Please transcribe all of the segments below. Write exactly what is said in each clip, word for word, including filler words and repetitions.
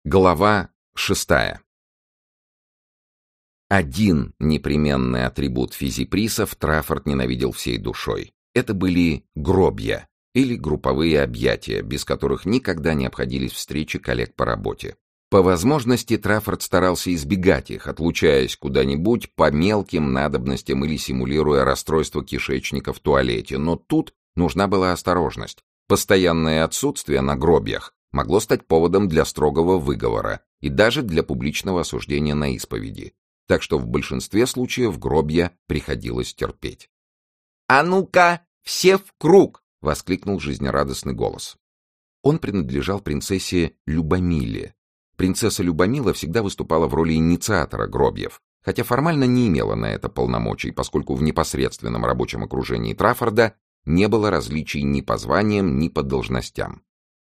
Глава шестая. Один непременный атрибут физиприсов Траффорд ненавидел всей душой. Это были гробья, или групповые объятия, без которых никогда не обходились встречи коллег по работе. По возможности Траффорд старался избегать их, отлучаясь куда-нибудь по мелким надобностям или симулируя расстройство кишечника в туалете, но тут нужна была осторожность. Постоянное отсутствие на гробьях могло стать поводом для строгого выговора и даже для публичного осуждения на исповеди, так что в большинстве случаев гробья приходилось терпеть. «А ну-ка, все в круг!» — воскликнул жизнерадостный голос. Он принадлежал принцессе Любомиле. Принцесса Любомила всегда выступала в роли инициатора гробьев, хотя формально не имела на это полномочий, поскольку в непосредственном рабочем окружении Траффорда не было различий ни по званиям, ни по должностям.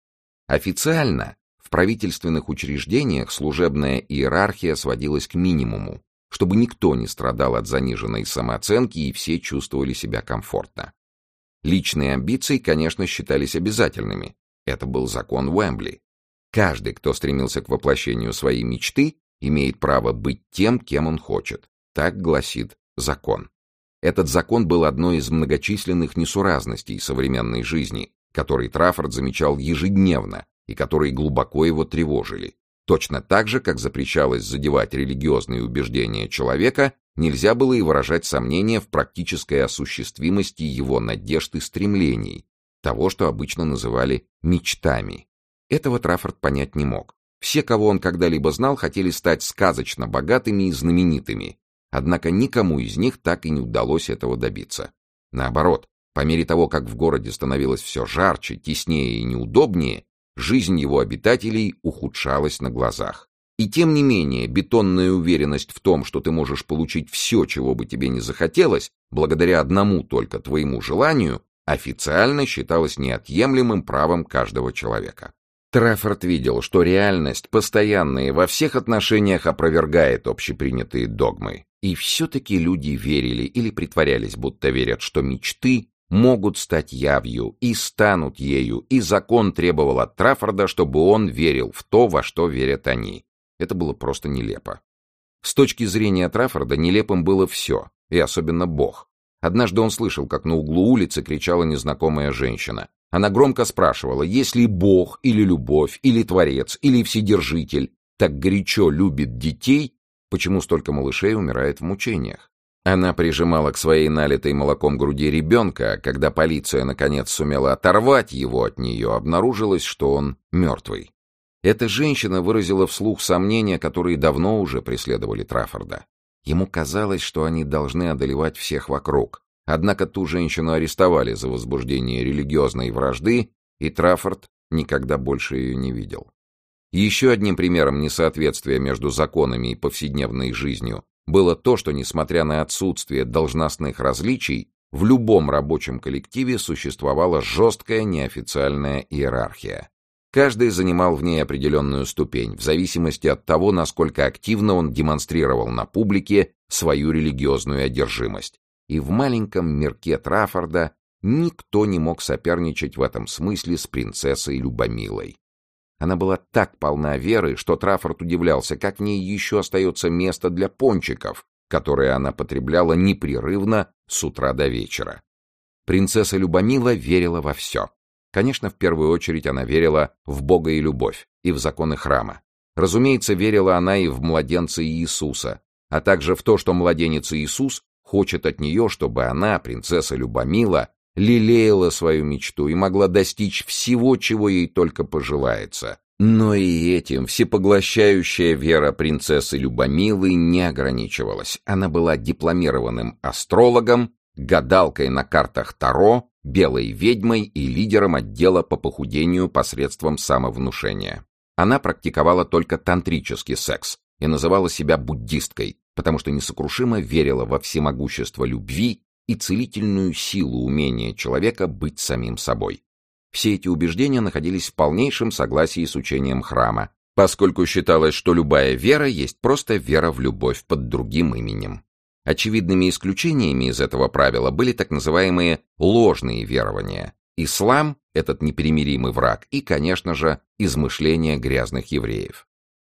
Официально в правительственных учреждениях служебная иерархия сводилась к минимуму, чтобы никто не страдал от заниженной самооценки и все чувствовали себя комфортно. Личные амбиции, конечно, считались обязательными. Это был закон Уэмбли. Каждый, кто стремился к воплощению своей мечты, имеет право быть тем, кем он хочет. Так гласит закон. Этот закон был одной из многочисленных несуразностей современной жизни, который Траффорд замечал ежедневно и которые глубоко его тревожили. Точно так же, как запрещалось задевать религиозные убеждения человека, нельзя было и выражать сомнения в практической осуществимости его надежд и стремлений, того, что обычно называли мечтами. Этого Траффорд понять не мог. Все, кого он когда-либо знал, хотели стать сказочно богатыми и знаменитыми, однако никому из них так и не удалось этого добиться. Наоборот, по мере того, как в городе становилось все жарче, теснее и неудобнее, жизнь его обитателей ухудшалась на глазах. И тем не менее, бетонная уверенность в том, что ты можешь получить все, чего бы тебе ни захотелось, благодаря одному только твоему желанию, официально считалась неотъемлемым правом каждого человека. Траффорд видел, что реальность постоянно и во всех отношениях опровергает общепринятые догмы. И все-таки люди верили или притворялись, будто верят, что мечты могут стать явью и станут ею, и закон требовал от Траффорда, чтобы он верил в то, во что верят они. Это было просто нелепо. С точки зрения Траффорда нелепым было все, и особенно Бог. Однажды он слышал, как на углу улицы кричала незнакомая женщина. Она громко спрашивала, если Бог или любовь, или Творец, или Вседержитель так горячо любит детей, почему столько малышей умирает в мучениях? Она прижимала к своей налитой молоком груди ребенка, а когда полиция наконец сумела оторвать его от нее, обнаружилось, что он мертвый. Эта женщина выразила вслух сомнения, которые давно уже преследовали Траффорда. Ему казалось, что они должны одолевать всех вокруг. Однако ту женщину арестовали за возбуждение религиозной вражды, и Траффорд никогда больше ее не видел. Еще одним примером несоответствия между законами и повседневной жизнью было то, что, несмотря на отсутствие должностных различий, в любом рабочем коллективе существовала жесткая неофициальная иерархия. Каждый занимал в ней определенную ступень, в зависимости от того, насколько активно он демонстрировал на публике свою религиозную одержимость. И в маленьком мирке Траффорда никто не мог соперничать в этом смысле с принцессой Любомилой. Она была так полна веры, что Траффорд удивлялся, как в ней еще остается место для пончиков, которые она потребляла непрерывно с утра до вечера. Принцесса Любомила верила во все. Конечно, в первую очередь она верила в Бога и любовь, и в законы храма. Разумеется, верила она и в младенца Иисуса, а также в то, что младенец Иисус хочет от нее, чтобы она, принцесса Любомила, лелеяла свою мечту и могла достичь всего, чего ей только пожелается. Но и этим всепоглощающая вера принцессы Любомилы не ограничивалась. Она была дипломированным астрологом, гадалкой на картах Таро, белой ведьмой и лидером отдела по похудению посредством самовнушения. Она практиковала только тантрический секс и называла себя буддисткой, потому что несокрушимо верила во всемогущество любви и целительную силу умения человека быть самим собой. Все эти убеждения находились в полнейшем согласии с учением храма, поскольку считалось, что любая вера есть просто вера в любовь под другим именем. Очевидными исключениями из этого правила были так называемые ложные верования. Ислам, этот непримиримый враг, и, конечно же, измышления грязных евреев.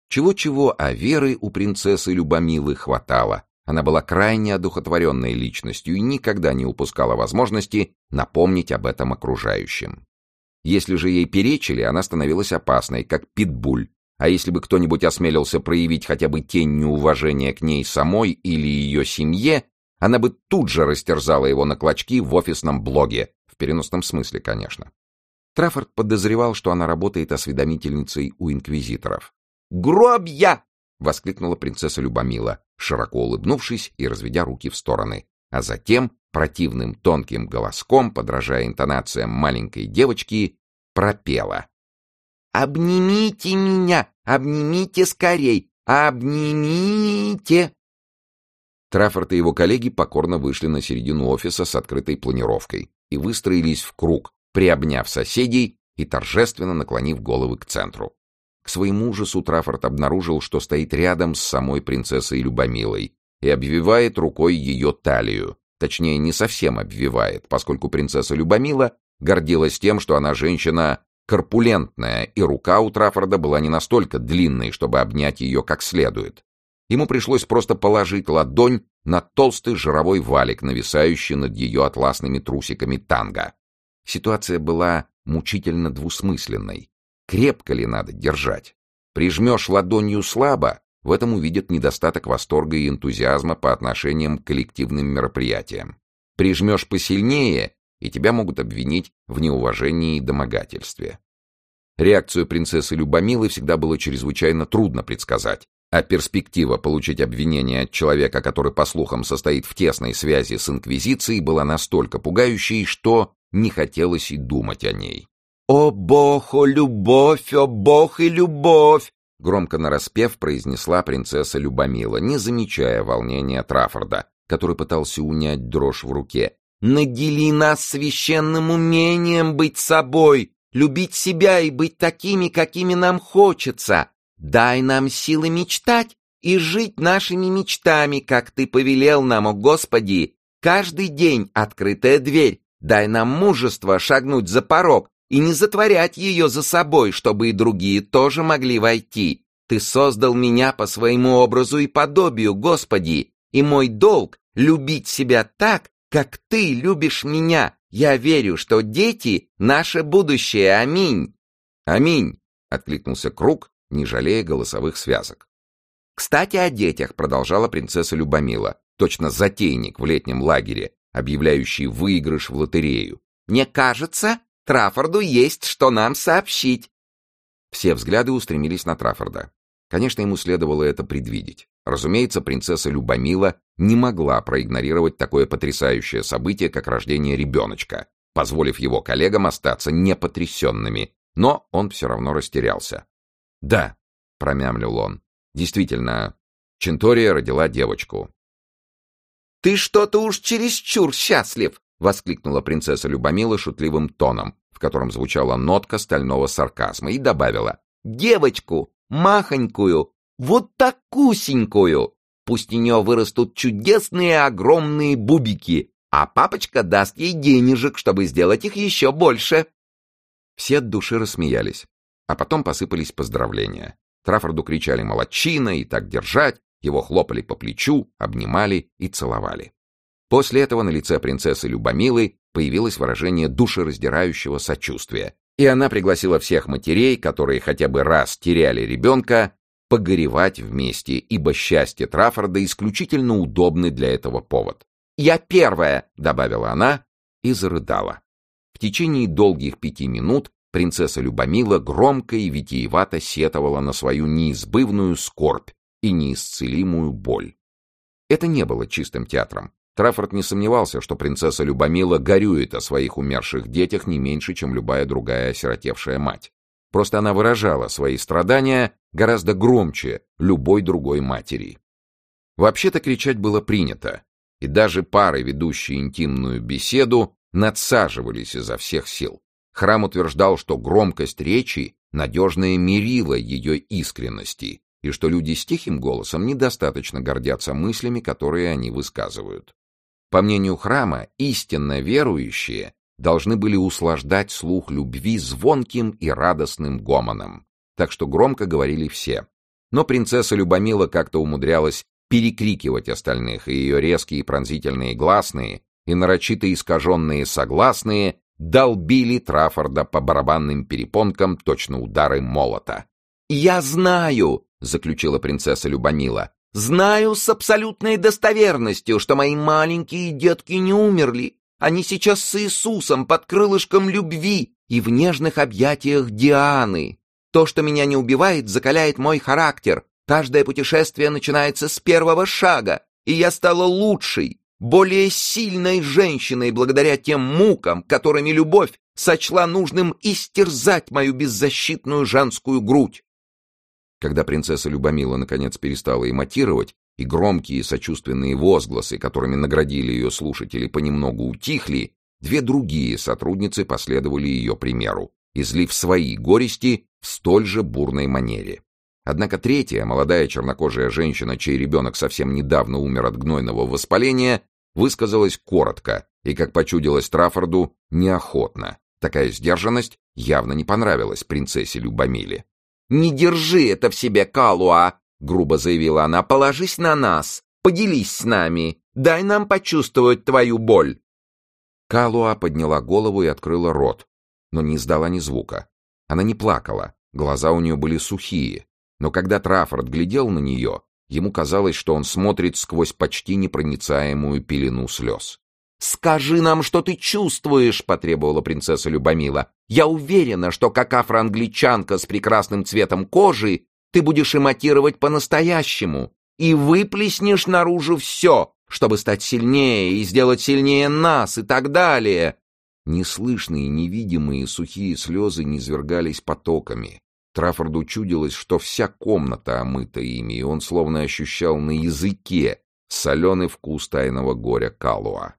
Чего-чего, а веры у принцессы Любомилы хватало. Она была крайне одухотворенной личностью и никогда не упускала возможности напомнить об этом окружающим. Если же ей перечили, она становилась опасной, как питбуль, а если бы кто-нибудь осмелился проявить хотя бы тень неуважения к ней самой или ее семье, она бы тут же растерзала его на клочки в офисном блоге, в переносном смысле, конечно. Траффорд подозревал, что она работает осведомительницей у инквизиторов. «Гробья!» — воскликнула принцесса Любомила, широко улыбнувшись и разведя руки в стороны, а затем противным тонким голоском, подражая интонациям маленькой девочки, пропела. «Обнимите меня! Обнимите скорей! Обнимите!» Траффорд и его коллеги покорно вышли на середину офиса с открытой планировкой и выстроились в круг, приобняв соседей и торжественно наклонив головы к центру. К своему ужасу Траффорд обнаружил, что стоит рядом с самой принцессой Любомилой и обвивает рукой ее талию. Точнее, не совсем обвивает, поскольку принцесса Любомила гордилась тем, что она женщина корпулентная, и рука у Траффорда была не настолько длинной, чтобы обнять ее как следует. Ему пришлось просто положить ладонь на толстый жировой валик, нависающий над ее атласными трусиками танго. Ситуация была мучительно двусмысленной. Крепко ли надо держать? Прижмешь ладонью слабо, в этом увидят недостаток восторга и энтузиазма по отношениям к коллективным мероприятиям. Прижмешь посильнее, и тебя могут обвинить в неуважении и домогательстве. Реакцию принцессы Любомилы всегда было чрезвычайно трудно предсказать, а перспектива получить обвинение от человека, который, по слухам, состоит в тесной связи с Инквизицией, была настолько пугающей, что не хотелось и думать о ней. «О Бог, о любовь, о Бог и любовь!» громко нараспев произнесла принцесса Любомила, не замечая волнения Траффорда, который пытался унять дрожь в руке. «Надели нас священным умением быть собой, любить себя и быть такими, какими нам хочется. Дай нам силы мечтать и жить нашими мечтами, как Ты повелел нам, о Господи. Каждый день открытая дверь. Дай нам мужество шагнуть за порог и не затворять ее за собой, чтобы и другие тоже могли войти. Ты создал меня по своему образу и подобию, Господи, и мой долг — любить себя так, как Ты любишь меня. Я верю, что дети — наше будущее. Аминь». «Аминь», — откликнулся круг, не жалея голосовых связок. «Кстати, о детях», — продолжала принцесса Любомила, точно затейник в летнем лагере, объявляющий выигрыш в лотерею. «Мне кажется, Траффорду есть что нам сообщить». Все взгляды устремились на Траффорда. Конечно, ему следовало это предвидеть. Разумеется, принцесса Любомила не могла проигнорировать такое потрясающее событие, как рождение ребеночка, позволив его коллегам остаться непотрясенными, но он все равно растерялся. «Да», — промямлил он, — «действительно, Чентория родила девочку». «Ты что-то уж чересчур счастлив!» — воскликнула принцесса Любомила шутливым тоном, в котором звучала нотка стального сарказма, и добавила: «Девочку, махонькую, вот такусенькую! Пусть у нее вырастут чудесные огромные бубики, а папочка даст ей денежек, чтобы сделать их еще больше!» Все от души рассмеялись, а потом посыпались поздравления. Траффорду кричали «молодчина» и «так держать», его хлопали по плечу, обнимали и целовали. После этого на лице принцессы Любомилы появилось выражение душераздирающего сочувствия, и она пригласила всех матерей, которые хотя бы раз теряли ребенка, погоревать вместе, ибо счастье Траффорда исключительно удобный для этого повод. «Я первая», — добавила она и зарыдала. В течение долгих пяти минут принцесса Любомила громко и витиевато сетовала на свою неизбывную скорбь и неисцелимую боль. Это не было чистым театром. Траффорд не сомневался, что принцесса Любомила горюет о своих умерших детях не меньше, чем любая другая осиротевшая мать. Просто она выражала свои страдания гораздо громче любой другой матери. Вообще-то кричать было принято, и даже пары, ведущие интимную беседу, надсаживались изо всех сил. Храм утверждал, что громкость речи — надежное мерило ее искренности, и что люди с тихим голосом недостаточно гордятся мыслями, которые они высказывают. По мнению храма, истинно верующие должны были услаждать слух любви звонким и радостным гомоном, так что громко говорили все. но принцесса Любомила как-то умудрялась перекрикивать остальных, и ее резкие пронзительные гласные и нарочито искаженные согласные долбили Траффорда по барабанным перепонкам точно удары молота. «Я знаю», — заключила принцесса Любомила, — «знаю с абсолютной достоверностью, что мои маленькие детки не умерли. Они сейчас с Иисусом под крылышком любви и в нежных объятиях Дианы. То, что меня не убивает, закаляет мой характер. Каждое путешествие начинается с первого шага, и я стала лучшей, более сильной женщиной благодаря тем мукам, которыми любовь сочла нужным истерзать мою беззащитную женскую грудь». Когда принцесса Любомила наконец перестала имитировать, и громкие сочувственные возгласы, которыми наградили ее слушатели, понемногу утихли, две другие сотрудницы последовали ее примеру, излив свои горести в столь же бурной манере. Однако третья, молодая чернокожая женщина, чей ребенок совсем недавно умер от гнойного воспаления, высказалась коротко и, как почудилось Траффорду, неохотно. Такая сдержанность явно не понравилась принцессе Любомиле. «Не держи это в себе, Калуа!» — грубо заявила она. «Положись на нас, поделись с нами, дай нам почувствовать твою боль». Калуа подняла голову и открыла рот, но не издала ни звука. Она не плакала, глаза у нее были сухие, но когда Траффорд глядел на нее, ему казалось, что он смотрит сквозь почти непроницаемую пелену слез. «Скажи нам, что ты чувствуешь», — потребовала принцесса Любомила. «Я уверена, что, как афроангличанка с прекрасным цветом кожи, ты будешь имитировать по-настоящему и выплеснешь наружу все, чтобы стать сильнее и сделать сильнее нас и так далее». Неслышные, невидимые сухие слезы низвергались потоками. Траффорду чудилось, что вся комната омыта ими, и он словно ощущал на языке соленый вкус тайного горя Калуа.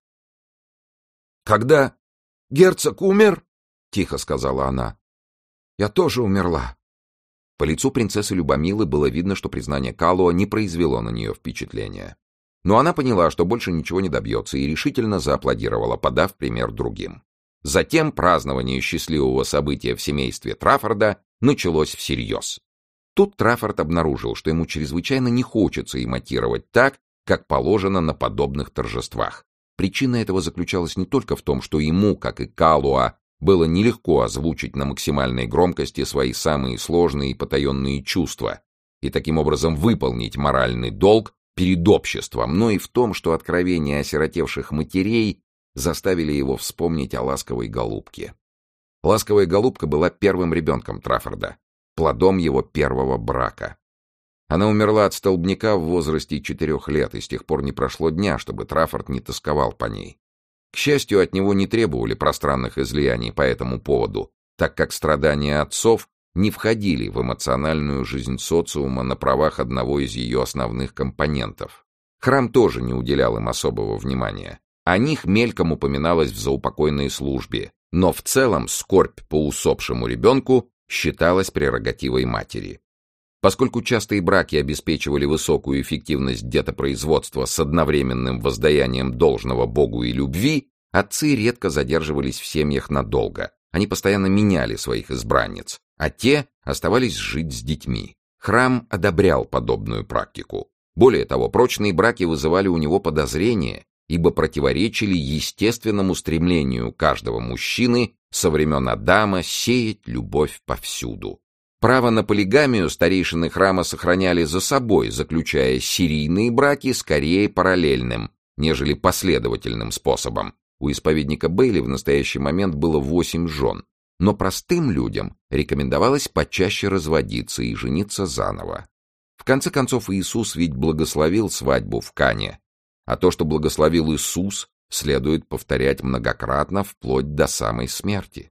«Когда герцог умер, — тихо сказала она, — я тоже умерла». По лицу принцессы Любомилы было видно, что признание Калуа не произвело на нее впечатления. Но она поняла, что больше ничего не добьется, и решительно зааплодировала, подав пример другим. Затем празднование счастливого события в семействе Траффорда началось всерьез. Тут Траффорд обнаружил, что ему чрезвычайно не хочется имитировать так, как положено на подобных торжествах. Причина этого заключалась не только в том, что ему, как и Калуа, было нелегко озвучить на максимальной громкости свои самые сложные и потаенные чувства и таким образом выполнить моральный долг перед обществом, но и в том, что откровения осиротевших матерей заставили его вспомнить о ласковой голубке. Ласковая голубка была первым ребенком Траффорда, плодом его первого брака. Она умерла от столбняка в возрасте четырех лет, и с тех пор не прошло дня, чтобы Траффорд не тосковал по ней. К счастью, от него не требовали пространных излияний по этому поводу, так как страдания отцов не входили в эмоциональную жизнь социума на правах одного из ее основных компонентов. Храм тоже не уделял им особого внимания. О них мельком упоминалось в заупокойной службе, но в целом скорбь по усопшему ребенку считалась прерогативой матери. Поскольку частые браки обеспечивали высокую эффективность детопроизводства с одновременным воздаянием должного Богу и любви, отцы редко задерживались в семьях надолго. Они постоянно меняли своих избранниц, а те оставались жить с детьми. Храм одобрял подобную практику. Более того, прочные браки вызывали у него подозрения, ибо противоречили естественному стремлению каждого мужчины со времен Адама сеять любовь повсюду. Право на полигамию старейшины храма сохраняли за собой, заключая серийные браки скорее параллельным, нежели последовательным способом. У исповедника Бейли в настоящий момент было восемь жен, но простым людям рекомендовалось почаще разводиться и жениться заново. В конце концов, Иисус ведь благословил свадьбу в Кане, а то, что благословил Иисус, следует повторять многократно вплоть до самой смерти.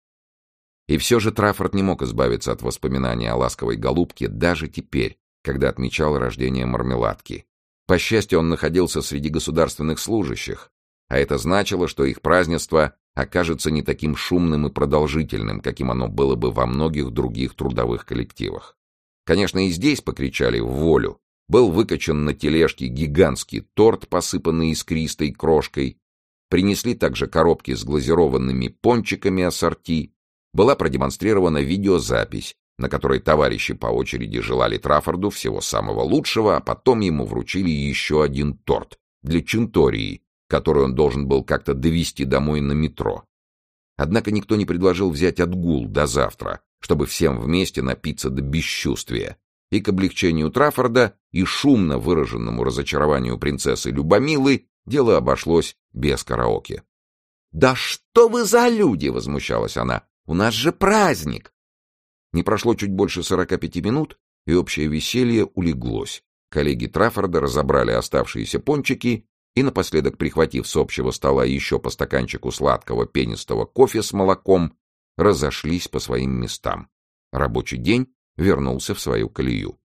И все же Траффорд не мог избавиться от воспоминания о ласковой голубке даже теперь, когда отмечал рождение Мармеладки. По счастью, он находился среди государственных служащих, а это значило, что их празднество окажется не таким шумным и продолжительным, каким оно было бы во многих других трудовых коллективах. Конечно, и здесь покричали в волю. Был выкачан на тележке гигантский торт, посыпанный искристой крошкой. Принесли также коробки с глазированными пончиками ассорти. Была продемонстрирована видеозапись, на которой товарищи по очереди желали Траффорду всего самого лучшего, а потом ему вручили еще один торт для Чунтории, который он должен был как-то довести домой на метро. Однако никто не предложил взять отгул до завтра, чтобы всем вместе напиться до бесчувствия. И к облегчению Траффорда и шумно выраженному разочарованию принцессы Любомилы дело обошлось без караоке. «Да что вы за люди!» — возмущалась она. «У нас же праздник!» Не прошло чуть больше сорока пяти минут, и общее веселье улеглось. Коллеги Траффорда разобрали оставшиеся пончики и, напоследок прихватив с общего стола еще по стаканчику сладкого пенистого кофе с молоком, разошлись по своим местам. Рабочий день вернулся в свою колею.